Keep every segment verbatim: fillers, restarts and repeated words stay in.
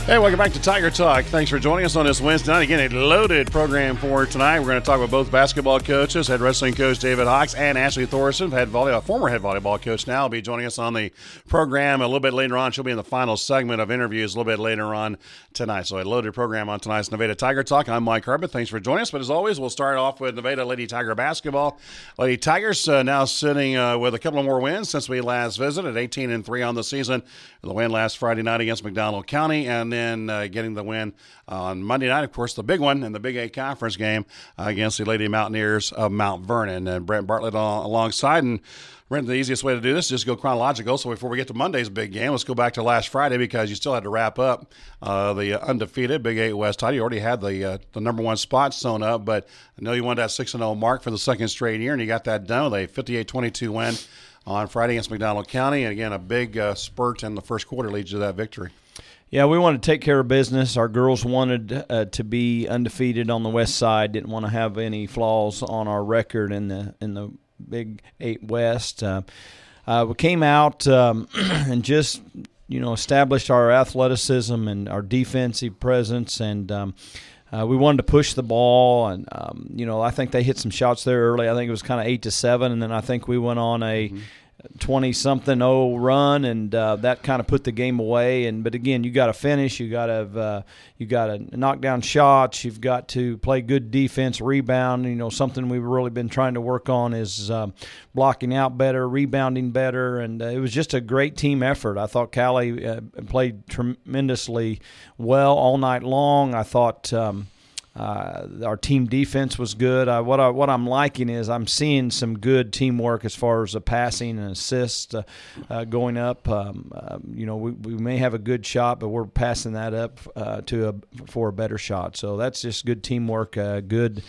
Hey, welcome back to Tiger Talk. Thanks for joining us on this Wednesday night. Again, a loaded program for tonight. We're going to talk with both basketball coaches, head wrestling coach David Hawks and Ashley Thorson, head volleyball, former head volleyball coach now, will be joining us on the program a little bit later on. She'll be in the final segment of interviews a little bit later on tonight. So a loaded program on tonight's Nevada Tiger Talk. I'm Mike Harbert. Thanks for joining us. But as always, we'll start off with Nevada Lady Tiger basketball. Lady Tigers uh, now sitting uh, with a couple of more wins since we last visited, eighteen and three on the season. The win last Friday night against McDonald County, and then uh, getting the win on Monday night, of course, the big one in the Big Eight Conference game uh, against the Lady Mountaineers of Mount Vernon. And Brent Bartlett on, alongside. And Brent, the easiest way to do this is just go chronological. So before we get to Monday's big game, let's go back to last Friday because you still had to wrap up uh, the undefeated Big Eight West title. You already had the uh, the number one spot sewn up, but I know you wanted that six and oh mark for the second straight year, and you got that done with a fifty-eight twenty-two win on Friday against McDonald County. And again, a big uh, spurt in the first quarter leads to that victory. Yeah, we wanted to take care of business. Our girls wanted uh, to be undefeated on the west side, didn't want to have any flaws on our record in the in the Big Eight West. Uh, uh, we came out um, and just, you know, established our athleticism and our defensive presence, and um, uh, we wanted to push the ball. And, um, you know, I think they hit some shots there early. I think it was kind of eight to seven, and then I think we went on a mm-hmm. twenty-something oh run, and uh, that kind of put the game away. And but again, you got to finish. You got to uh, you got to knock down shots. You've got to play good defense, rebound. You know, something we've really been trying to work on is uh, blocking out better, rebounding better, and uh, it was just a great team effort. I thought Callie uh, played tremendously well all night long. I thought. Um, Uh, our team defense was good. Uh, what I what I'm liking is I'm seeing some good teamwork as far as the passing and assists uh, uh, going up. Um, uh, you know, we, we may have a good shot, but we're passing that up uh, to a for a better shot. So that's just good teamwork. Uh, good.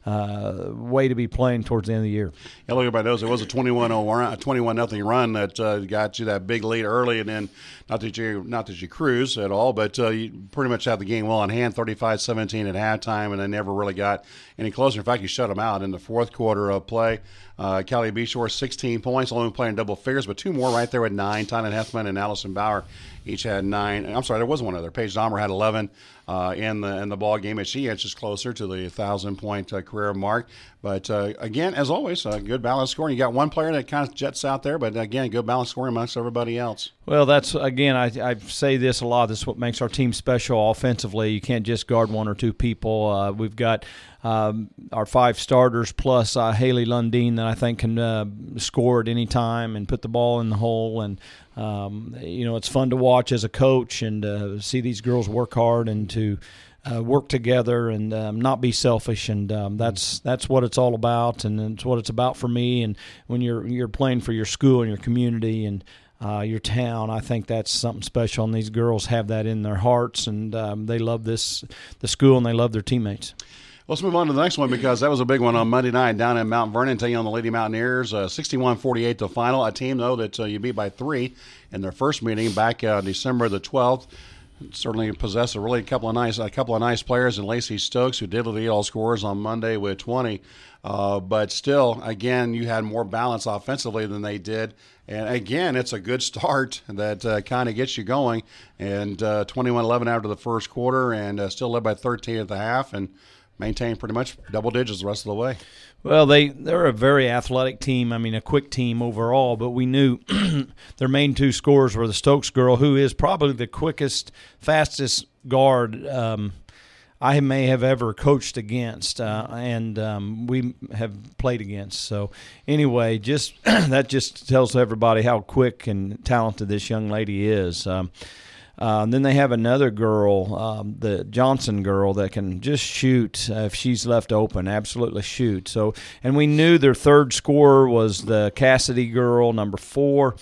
Uh, way to be playing towards the end of the year. Yeah, look at my nose. It was a twenty-one nothing run that uh, got you that big lead early, and then not that you not that you cruise at all, but uh, you pretty much had the game well in hand, thirty-five seventeen at halftime, and they never really got any closer. In fact, you shut them out in the fourth quarter of play. Uh, Callie Beshore, sixteen points, only playing double figures, but two more right there with nine. Tynan Heffman and Allison Bauer each had nine. I'm sorry, there was one other. Paige Dahmer had eleven uh, in the in the ball game, and she inches closer to the thousand point uh, career mark. But uh, again, as always, uh, good balanced scoring. You got one player that kind of jets out there, but again, good balanced scoring amongst everybody else. Well, that's again, I, I say this a lot. This is what makes our team special offensively. You can't just guard one or two people. Uh, we've got um, our five starters plus uh, Haley Lundeen that I think can uh, score at any time and put the ball in the hole. And um, you know, it's fun to watch as a coach and uh, see these girls work hard and to. Uh, work together and um, not be selfish, and um, that's that's what it's all about, and it's what it's about for me. And when you're you're playing for your school and your community and uh, your town, I think that's something special. And these girls have that in their hearts, and um, they love this the school and they love their teammates. Let's move on to the next one because that was a big one on Monday night down in Mount Vernon, taking on the Lady Mountaineers, uh, sixty-one forty-eight the final. A team though that uh, you beat by three in their first meeting back uh, December the twelfth. Certainly possessed a really couple of nice a couple of nice players in Lacey Stokes, who did lead all scorers on Monday with twenty. Uh, but still, again, you had more balance offensively than they did. And again, it's a good start that uh, kind of gets you going. And uh, twenty-one eleven after the first quarter, and uh, still led by thirteen at the half, and maintained pretty much double digits the rest of the way. Well, they, they're a very athletic team, I mean a quick team overall, but we knew their main two scorers were the Stokes girl, who is probably the quickest, fastest guard um, I may have ever coached against uh, and um, we have played against. So anyway, just that just tells everybody how quick and talented this young lady is. Um Uh, and then they have another girl, um, the Johnson girl, that can just shoot uh, if she's left open, absolutely shoot. So, and we knew their third scorer was the Cassidy girl, number four.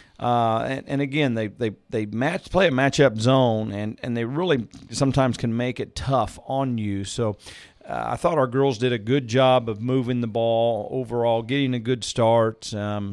Uh, and, and again, they they they match play a matchup zone, and, and they really sometimes can make it tough on you. So. Uh, I thought our girls did a good job of moving the ball overall, getting a good start. Um,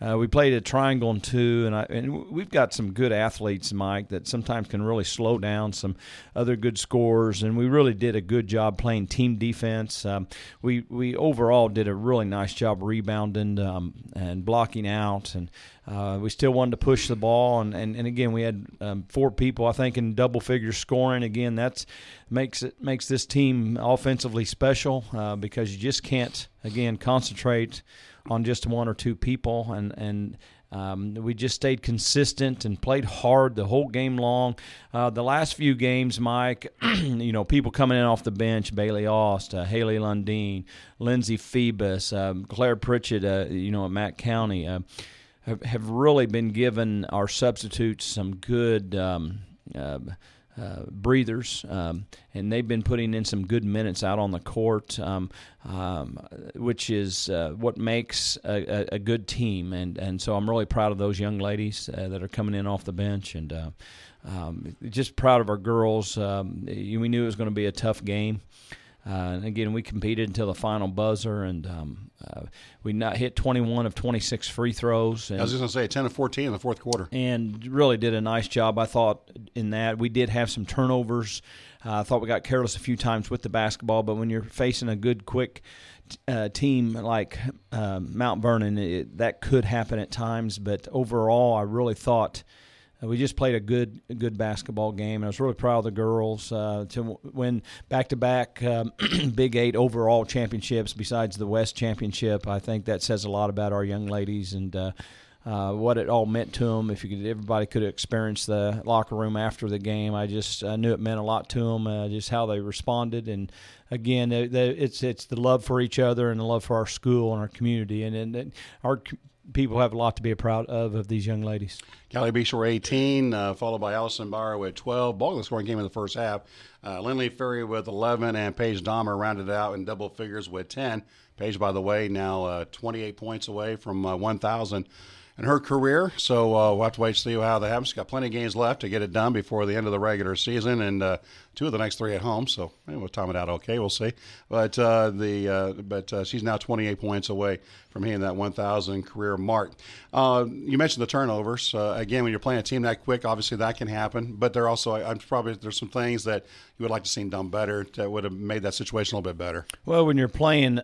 Uh, we played a triangle and two, and, I, and we've got some good athletes, Mike, that sometimes can really slow down some other good scorers, and we really did a good job playing team defense. Um, we we overall did a really nice job rebounding um, and blocking out, and uh, we still wanted to push the ball. And, and, and again, we had um, four people, I think, in double figure scoring. Again, that's makes it makes this team offensively special uh, because you just can't, again, concentrate on just one or two people, and and um, we just stayed consistent and played hard the whole game long. Uh, the last few games, Mike, you know, people coming in off the bench, Bailey Aust, uh, Haley Lundeen, Lindsay Phoebus, um, Claire Pritchett, uh, you know, at Mack County, uh, have, have really been giving our substitutes some good um, uh, Uh, breathers, um, and they've been putting in some good minutes out on the court, um, um, which is uh, what makes a, a, a good team. And, and so I'm really proud of those young ladies uh, that are coming in off the bench, and uh, um, just proud of our girls. Um, we knew it was going to be a tough game. Uh, and again, we competed until the final buzzer, and um, uh, we not hit twenty-one of twenty-six free throws. And, I was just going to say ten of fourteen in the fourth quarter. And really did a nice job, I thought, in that. We did have some turnovers. Uh, I thought we got careless a few times with the basketball, but when you're facing a good, quick uh, team like uh, Mount Vernon, it, that could happen at times. But overall, I really thought we just played a good a good basketball game, and I was really proud of the girls uh, to win back-to-back um, Big Eight overall championships besides the West Championship. I think that says a lot about our young ladies and uh, uh, what it all meant to them. If you could, everybody could experience the locker room after the game. I just I knew it meant a lot to them, uh, just how they responded. And, again, they, they, it's it's the love for each other and the love for our school and our community. And, and, and our people have a lot to be proud of of these young ladies. Callie Beashore eighteen, uh, followed by Allison Bauer with twelve. Ball of the scoring game in the first half. Uh, Lindley Ferry with eleven, and Paige Dahmer rounded out in double figures with ten. Paige, by the way, now uh, twenty-eight points away from uh, one thousand in her career. So uh, we'll have to wait to see how that happens. She's got plenty of games left to get it done before the end of the regular season, and uh, two of the next three at home. So maybe we'll time it out okay. We'll see. But uh, the uh, but uh, she's now twenty-eight points away from hitting that one thousand career mark. Uh, you mentioned the turnovers. Uh, again, when you're playing a team that quick, obviously that can happen. But there also, I'm probably there's some things that you would like to see done better that would have made that situation a little bit better. Well, when you're playing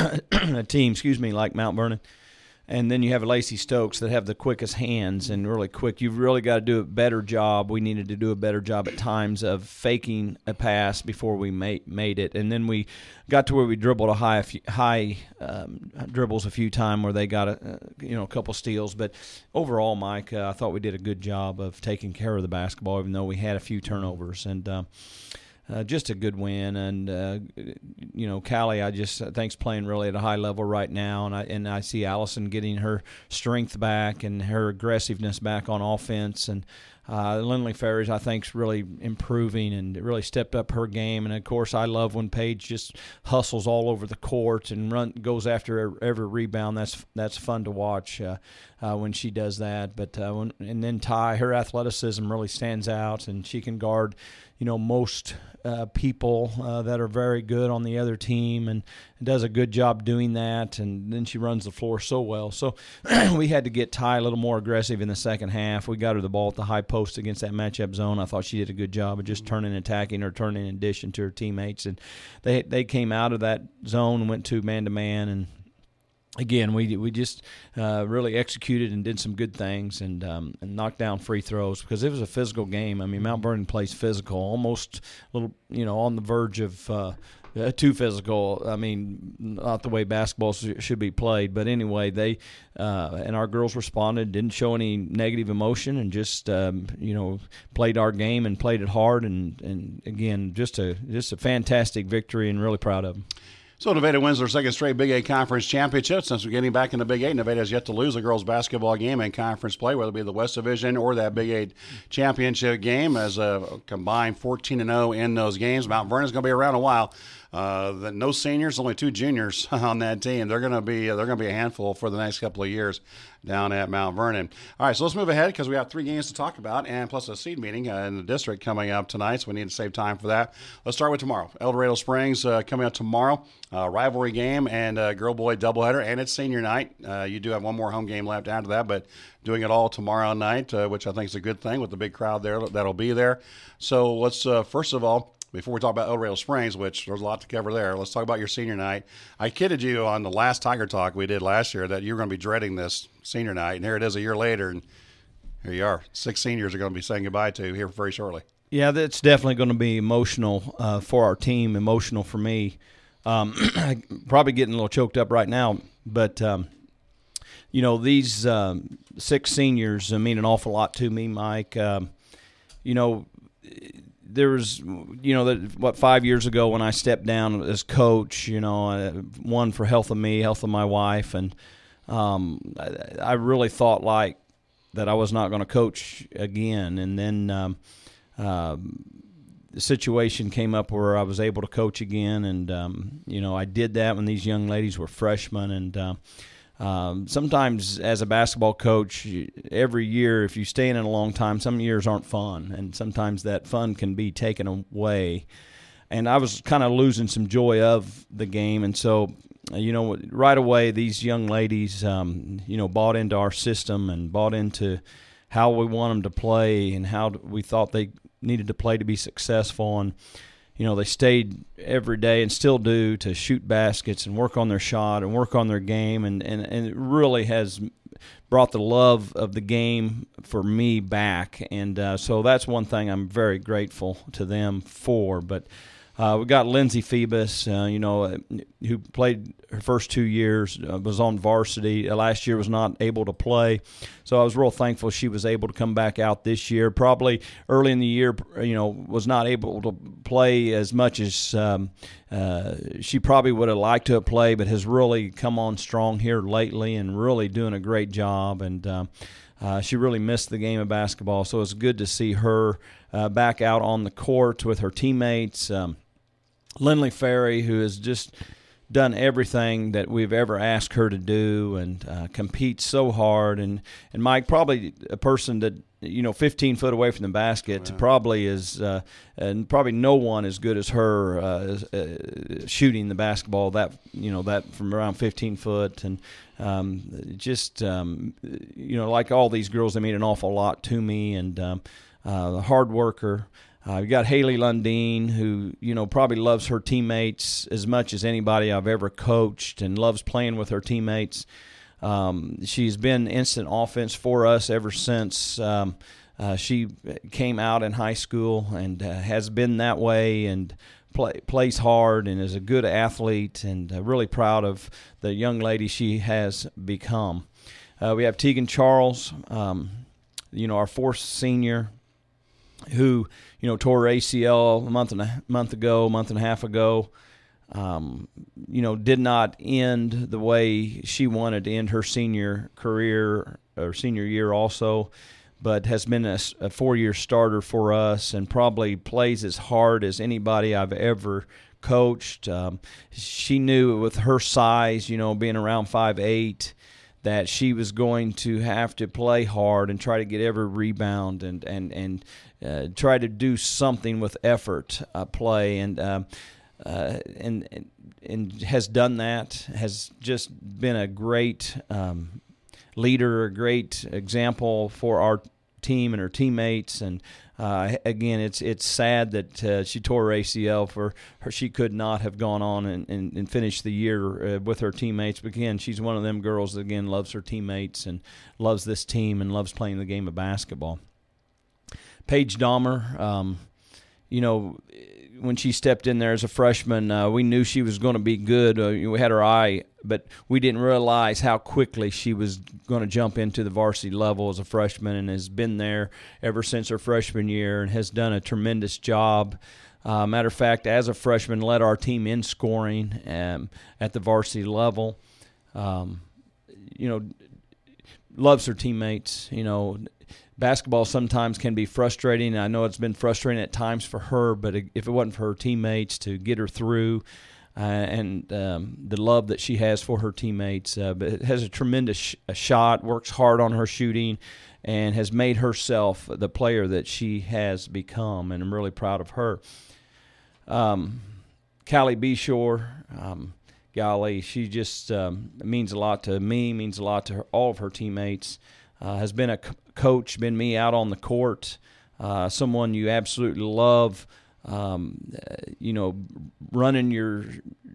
a team, excuse me, like Mount Vernon, and then you have Lacey Stokes that have the quickest hands and really quick. You've really got to do a better job. We needed to do a better job at times of faking a pass before we made, made it. And then we got to where we dribbled a high high um, dribbles a few times where they got a, you know, a couple steals. But overall, Mike, uh, I thought we did a good job of taking care of the basketball, even though we had a few turnovers. And uh, Uh, just a good win, and uh, you know, Callie, I just I think's playing really at a high level right now, and I and I see Allison getting her strength back and her aggressiveness back on offense, and uh, Lindley Ferries I think's really improving and really stepped up her game, and of course I love when Paige just hustles all over the court and run goes after every rebound. That's that's fun to watch uh, uh, when she does that. But uh, when, and then Ty, her athleticism really stands out, and she can guard, you know, most uh, people uh, that are very good on the other team, and, and does a good job doing that. And then she runs the floor so well. So we had to get Ty a little more aggressive in the second half. We got her the ball at the high post against that matchup zone. I thought she did a good job of just turning and attacking or turning in addition to her teammates. And they they came out of that zone and went to man-to-man, and again, we we just uh, really executed and did some good things, and um, and knocked down free throws because it was a physical game. I mean, Mount Vernon plays physical, almost a little, you know, on the verge of uh, uh, too physical. I mean, not the way basketball should be played, but anyway, they uh, and our girls responded, didn't show any negative emotion, and just um, you know, played our game and played it hard, and and again, just a just a fantastic victory, and really proud of them. So Nevada wins their second straight Big Eight Conference Championship. Since we're getting back in the Big Eight, Nevada has yet to lose a girls' basketball game in conference play, whether it be the West Division or that Big Eight Championship game, as a combined fourteen and oh in those games. Mount Vernon's going to be around a while. Uh, the, no seniors, only two juniors on that team. They're going to be they're going to be a handful for the next couple of years down at Mount Vernon. All right, so let's move ahead because we have three games to talk about, and plus a seed meeting uh, in the district coming up tonight, so we need to save time for that. Let's start with tomorrow. El Dorado Springs uh, coming up tomorrow, uh, rivalry game and uh, girl-boy doubleheader, and it's senior night. Uh, you do have one more home game left after that, but doing it all tomorrow night, uh, which I think is a good thing with the big crowd there that'll be there. So let's uh, first of all, before we talk about El Dorado Springs, which there's a lot to cover there, let's talk about your senior night. I kidded you on the last Tiger Talk we did last year that you were going to be dreading this senior night, and here it is a year later, and here you are. Six seniors are going to be saying goodbye to here very shortly. Yeah, that's definitely going to be emotional uh, for our team, emotional for me. Um, probably getting a little choked up right now, but, um, you know, these um, six seniors mean an awful lot to me, Mike. Um, you know, there was, you know, that what, five years ago when I stepped down as coach, you know, uh, one for health of me, health of my wife, and um, I, I really thought like that I was not going to coach again. And then um, uh, the situation came up where I was able to coach again, and, um, you know, I did that when these young ladies were freshmen, and uh, Um, sometimes as a basketball coach, every year, if you stay in it a long time, some years aren't fun, and sometimes that fun can be taken away. And I was kind of losing some joy of the game, and so, you know, right away, these young ladies, um, you know, bought into our system and bought into how we want them to play and how we thought they needed to play to be successful. And you know, they stayed every day and still do to shoot baskets and work on their shot and work on their game, and, and, and it really has brought the love of the game for me back. And uh, so that's one thing I'm very grateful to them for. But uh, we got Lindsay Phoebus, uh, you know, who played her first two years, uh, was on varsity. Uh, last year was not able to play. So I was real thankful she was able to come back out this year. Probably early in the year, you know, was not able to play as much as um, uh, she probably would have liked to have played, but has really come on strong here lately and really doing a great job. And um, uh, she really missed the game of basketball, so it's good to see her uh, back out on the court with her teammates. Um, Lindley Ferry, who has just done everything that we've ever asked her to do and uh, competes so hard. And, and Mike, probably a person that, you know, fifteen foot away from the basket, oh, yeah. probably is, uh, and probably no one as good as her uh, uh, shooting the basketball that, you know, that from around fifteen foot. And um, just, um, you know, like all these girls, they mean an awful lot to me, and um, uh, a hard worker. Uh, you got Haley Lundeen, who, you know, probably loves her teammates as much as anybody I've ever coached and loves playing with her teammates. Um, she's been instant offense for us ever since um, uh, she came out in high school, and uh, has been that way, and play, plays hard and is a good athlete, and uh, really proud of the young lady she has become. Uh, we have Tegan Charles, um, you know, our fourth senior, who, you know, tore her A C L a month and a month ago, a month and a half ago. Um, you know, did not end the way she wanted to end her senior career or senior year also, but has been a, a four-year starter for us and probably plays as hard as anybody I've ever coached. Um, she knew with her size, you know, being around five eight, that she was going to have to play hard and try to get every rebound and and and uh, try to do something with effort uh, play, and, um, uh, and and and has done that. Has just been a great um, leader, a great example for our team and her teammates. And uh, again, it's it's sad that uh, she tore her A C L. For her, she could not have gone on and, and, and finished the year uh, with her teammates. But again, she's one of them girls that, again, loves her teammates and loves this team and loves playing the game of basketball. Paige Dahmer, um, you know, when she stepped in there as a freshman, uh, we knew she was going to be good. Uh, we had her eye, but we didn't realize how quickly she was going to jump into the varsity level as a freshman, and has been there ever since her freshman year and has done a tremendous job. Uh, matter of fact, as a freshman, led our team in scoring um, at the varsity level. Um, you know, loves her teammates. You know, basketball sometimes can be frustrating. I know it's been frustrating at times for her, but if it wasn't for her teammates to get her through, uh, and um, the love that she has for her teammates, uh, but it has a tremendous sh- a shot, works hard on her shooting, and has made herself the player that she has become, and I'm really proud of her. Um, Callie Beshore, um, golly, she just um, means a lot to me, means a lot to her, all of her teammates. Uh, has been a c- coach, been me out on the court, uh, someone you absolutely love, um, you know, running your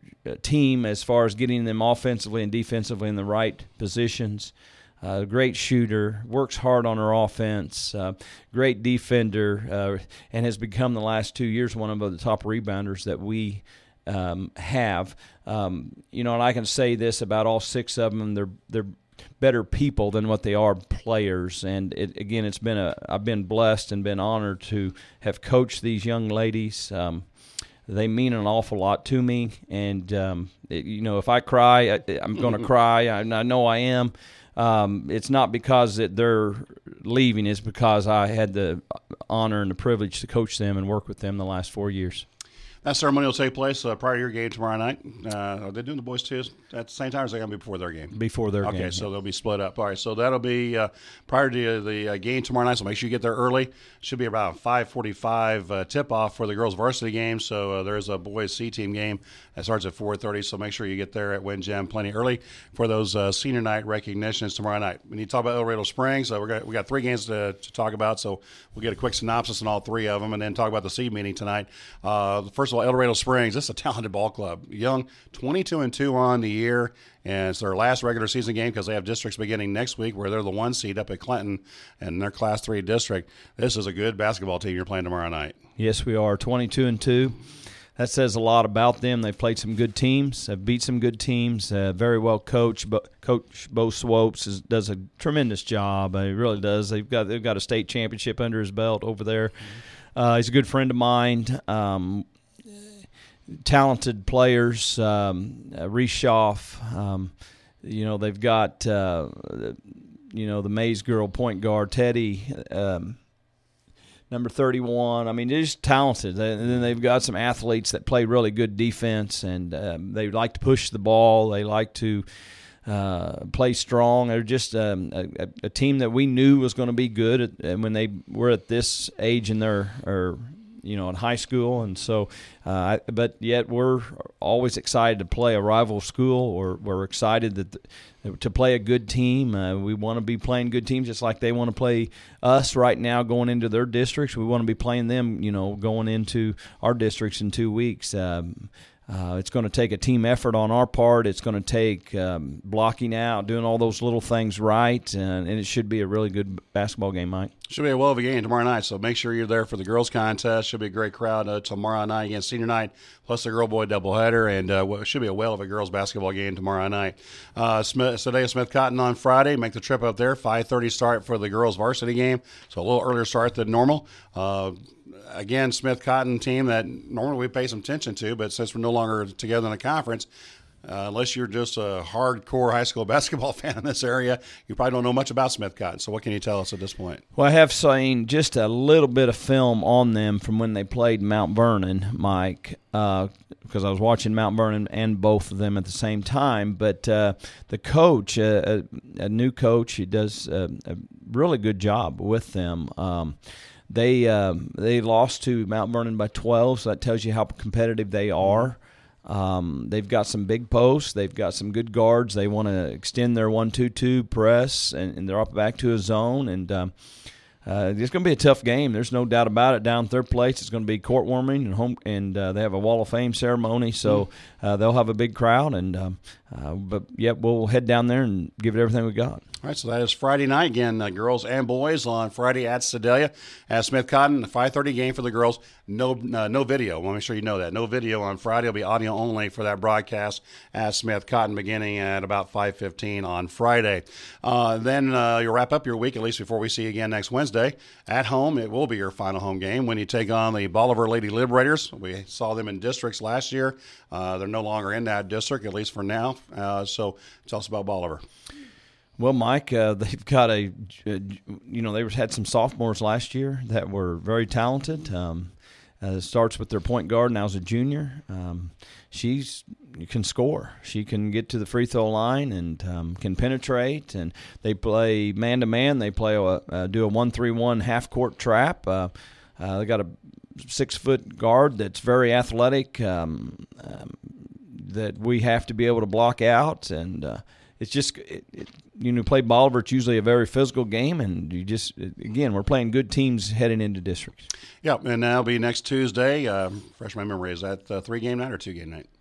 team as far as getting them offensively and defensively in the right positions. Uh, great shooter, works hard on her offense, uh, great defender, uh, and has become the last two years one of the top rebounders that we um, have. Um, you know, and I can say this about all six of them: they're they're better people than what they are players. And it, again, it's been a I've been blessed and been honored to have coached these young ladies. Um, they mean an awful lot to me, and um, it, you know, if I cry, I, I'm going to cry. I, I know I am. Um, it's not because that they're leaving. It's because I had the honor and the privilege to coach them and work with them the last four years. That ceremony will take place uh, prior to your game tomorrow night. Uh, are they doing the boys' too at the same time, or is they going to be before their game? Before their okay, game. Okay, so yeah. they'll be split up. All right, so that'll be uh, prior to the uh, game tomorrow night, so make sure you get there early. Should be around five forty-five uh, tip-off for the girls' varsity game, so uh, there's a boys' C-team game that starts at four thirty, so make sure you get there at Win Gem plenty early for those uh, senior night recognitions tomorrow night. We need to talk about El Dorado Springs. Uh, we're gonna, we got three games to, to talk about, so we'll get a quick synopsis on all three of them and then talk about the seed meeting tonight. Uh, first of all, El Dorado Springs. This is a talented ball club. Young, twenty-two and two on the year, and it's their last regular season game because they have districts beginning next week where they're the one seed up at Clinton and their Class three district. This is a good basketball team you're playing tomorrow night. Yes, we are, twenty-two and two. That says a lot about them. They've played some good teams, have beat some good teams, uh, very well coached. But Coach Bo Swopes is, does a tremendous job. Uh, he really does. They've got they've got a state championship under his belt over there. Uh, he's a good friend of mine. Um, talented players, um, uh, Reese Schaff, um, you know, they've got, uh, you know, the Mays girl point guard, Teddy, um, number thirty-one. I mean, they're just talented. And then they've got some athletes that play really good defense, and um, they like to push the ball. They like to uh, play strong. They're just um, a, a team that we knew was going to be good at, and when they were at this age in their or you know, in high school, and so, uh, but yet we're always excited to play a rival school, or we're excited that the, to play a good team. Uh, we want to be playing good teams just like they want to play us right now going into their districts. We want to be playing them, you know, going into our districts in two weeks. Um, Uh, it's going to take a team effort on our part. It's going to take um, blocking out, doing all those little things right, and, and it should be a really good basketball game, Mike. Should be a well of a game tomorrow night, so make sure you're there for the girls' contest. Should be a great crowd uh, tomorrow night against senior night, plus the girl-boy doubleheader, and uh, should be a well of a girls' basketball game tomorrow night. Uh, Smith, Sadea Smith Cotton on Friday. Make the trip up there. five thirty start for the girls' varsity game, so a little earlier start than normal. Uh, Again, Smith Cotton team that normally we pay some attention to, but since we're no longer together in a conference, uh, unless you're just a hardcore high school basketball fan in this area, you probably don't know much about Smith Cotton. So what can you tell us at this point? Well, I have seen just a little bit of film on them from when they played Mount Vernon, Mike, uh, because I was watching Mount Vernon and both of them at the same time. But uh, the coach, uh, a, a new coach, he does a, a really good job with them. Um They um, they lost to Mount Vernon by twelve, so that tells you how competitive they are. Um, they've got some big posts. They've got some good guards. They want to extend their one two two press, and, and they're up back to a zone. And um, uh, it's going to be a tough game. There's no doubt about it. Down third place, it's going to be court warming, and home, and uh, they have a Wall of Fame ceremony, so uh, they'll have a big crowd. And um, uh, but yep, we'll head down there and give it everything we got. All right, so that is Friday night again, uh, girls and boys on Friday at Sedalia at Smith Cotton. five thirty game for the girls. No, uh, no video. I want to make sure you know that. No video on Friday. It'll be audio only for that broadcast at Smith Cotton, beginning at about five fifteen on Friday. Uh, then uh, you'll wrap up your week, at least before we see you again next Wednesday at home. It will be your final home game when you take on the Bolivar Lady Liberators. We saw them in districts last year. Uh, they're no longer in that district, at least for now. Uh, so tell us about Bolivar. Well, Mike, uh, they've got a, a, you know, they had some sophomores last year that were very talented. Um, uh, it starts with their point guard, now as a junior. Um, she's can score. She can get to the free throw line and um, can penetrate. And they play man to man. They play a, uh, do a one three one half court trap. Uh, uh, they got a six foot guard that's very athletic. Um, um, that we have to be able to block out and. Uh, It's just, it, it, you know, play Bolivar, it's usually a very physical game, and you just, again, we're playing good teams heading into districts. Yeah, and that'll be next Tuesday. Uh, fresh my memory, is that uh, three-game night or two-game night?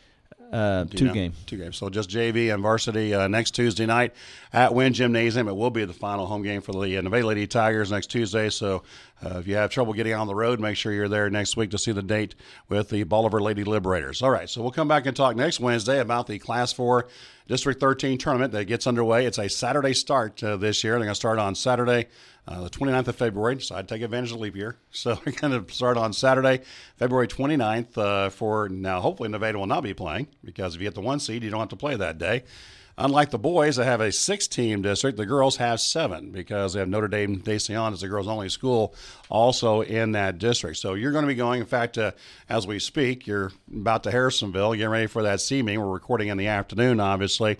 Uh, two know? game. Two games. So just J V and varsity uh, next Tuesday night at Wynn Gymnasium. It will be the final home game for the uh, Nevada Lady Tigers next Tuesday. So uh, if you have trouble getting on the road, make sure you're there next week to see the date with the Bolivar Lady Liberators. All right, so we'll come back and talk next Wednesday about the Class four District thirteen tournament that gets underway. It's a Saturday start uh, this year. They're going to start on Saturday, uh, the twenty-ninth of February. So I'd take advantage of leap year. So we're going to start on Saturday, February twenty-ninth. Uh, for now, hopefully Nevada will not be playing because if you get the one seed, you don't have to play that day. Unlike the boys that have a six-team district, the girls have seven because they have Notre Dame de Sion as the girls-only school also in that district. So you're going to be going, in fact, uh, as we speak, you're about to Harrisonville, getting ready for that C meeting. We're recording in the afternoon, obviously.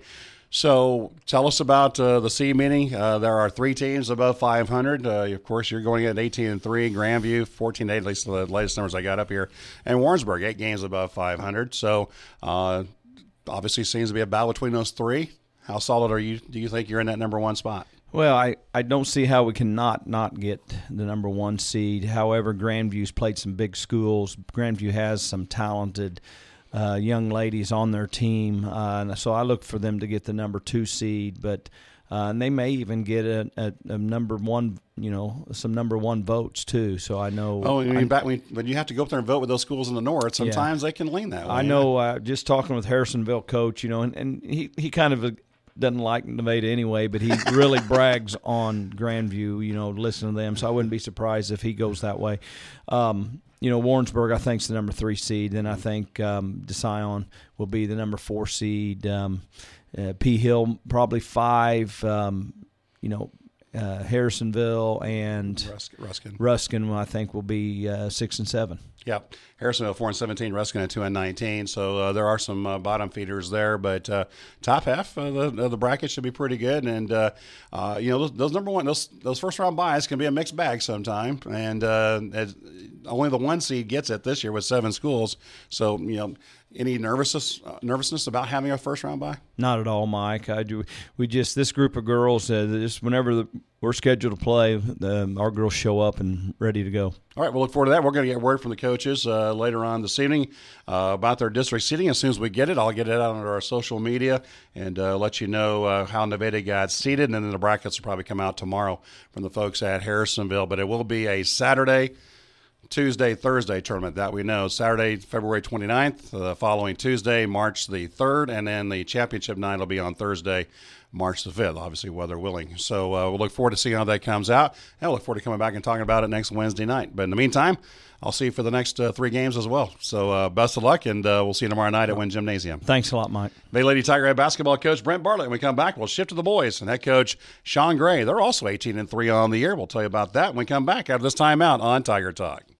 So tell us about uh, the C meeting. Uh, there are three teams above five hundred. Uh, of course, you're going at eighteen and three. Grandview, fourteen and eight, at least the latest numbers I got up here. And Warrensburg, eight games above five hundred. So uh obviously seems to be a battle between those three. How solid are you? Do you think you're in that number one spot? Well, I, I don't see how we can not, not get the number one seed. However, Grandview's played some big schools. Grandview has some talented uh, young ladies on their team. Uh, and so I look for them to get the number two seed. But uh, and they may even get a, a, a number one, you know, some number one votes too. So I know. Oh, I mean, back when, when you have to go up there and vote with those schools in the north, sometimes yeah. they can lean that way. I know. Uh, just talking with Harrisonville coach, you know, and, and he he kind of doesn't like Nevada anyway, but he really brags on Grandview. You know, listen to them. So I wouldn't be surprised if he goes that way. Um, you know, Warrensburg, I think, is the number three seed. Then I think um, DeSion will be the number four seed. Um, Uh, P. Hill probably five, um, you know, uh, Harrisonville and Rusk, Ruskin. Ruskin, I think, will be uh, six and seven. Yeah, Harrisonville four and seventeen, Ruskin at two and nineteen. So uh, there are some uh, bottom feeders there, but uh, top half of the, of the bracket should be pretty good. And uh, uh, you know, those, those number one, those those first round buys can be a mixed bag sometime. And uh, as, only the one seed gets it this year with seven schools. So you know. Any nervousness uh, nervousness about having a first round bye? Not at all, Mike. I do. We just this group of girls. Uh, just whenever the, we're scheduled to play, um, our girls show up and ready to go. All right, we'll look forward to that. We're going to get word from the coaches uh, later on this evening uh, about their district seating. As soon as we get it, I'll get it out on our social media and uh, let you know uh, how Nevada got seated. And then the brackets will probably come out tomorrow from the folks at Harrisonville. But it will be a Saturday, Tuesday, Thursday tournament that we know. Saturday, February twenty-ninth, the following Tuesday, March the third, and then the championship night will be on Thursday, March the fifth, obviously weather willing. So uh, we'll look forward to seeing how that comes out, and we'll look forward to coming back and talking about it next Wednesday night. But in the meantime, I'll see you for the next uh, three games as well. So uh, best of luck, and uh, we'll see you tomorrow night at Wynn Gymnasium. Thanks a lot, Mike. Bay Lady Tiger head basketball coach Brent Bartlett. When we come back, we'll shift to the boys and head coach Sean Gray. They're also eighteen and three on the year. We'll tell you about that when we come back after this timeout on Tiger Talk.